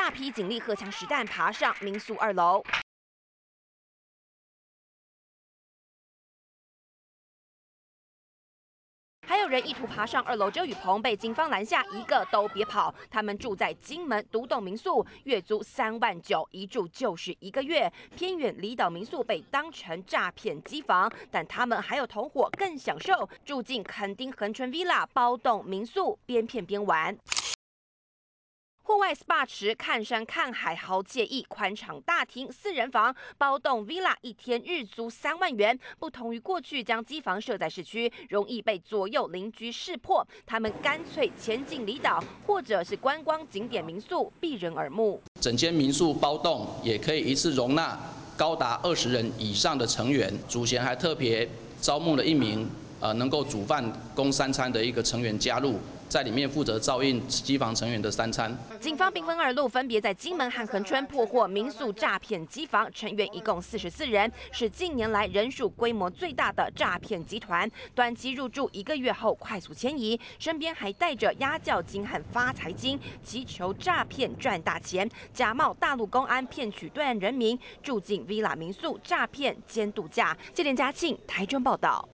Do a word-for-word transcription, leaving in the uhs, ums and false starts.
大批警力荷枪实弹爬上民宿二楼。 还有人意图爬上二楼遮雨棚，被警方拦下，一个都别跑。他们住在金门独栋民宿，月租三万九，一住就是一个月。偏远离岛民宿被当成诈骗机房，但他们还有同伙更享受，住进垦丁恒春 villa 包栋民宿，边骗边玩。 户外 S P A 池看山看海，好惬意。宽敞大厅四人房，包栋 villa 一天日租三万元。不同于过去将机房设在市区，容易被左右邻居识破。他们干脆前进离岛，或者是观光景点民宿，避人耳目。 整间民宿包栋也可以一次容纳高达二十人以上的成员。主嫌还特别招募了一名呃能够煮饭供三餐的一个成员加入。 在里面负责照应机房成员的三餐。 警方兵分二路，分别在金门和恒春破获民宿诈骗机房，成员一共四十四人，是近年来人数规模最大的诈骗集团。短期入住一个月后快速迁移，身边还带着押教金和发财金，祈求诈骗赚大钱，假冒大陆公安骗取对岸人民，住进 villa 民宿诈骗兼度假。记者嘉庆台中报道。